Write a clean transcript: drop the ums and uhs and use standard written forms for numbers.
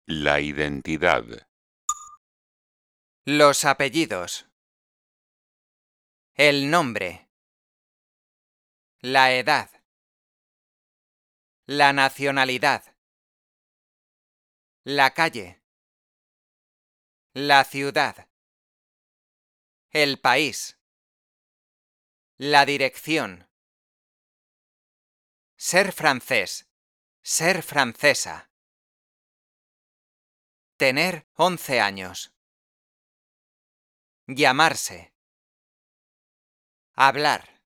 La identidad. Los apellidos. El nombre. La edad. La nacionalidad. La calle. La ciudad. El país. La dirección. Ser francés. Ser francesa. Tener 11 años. Llamarse. Hablar.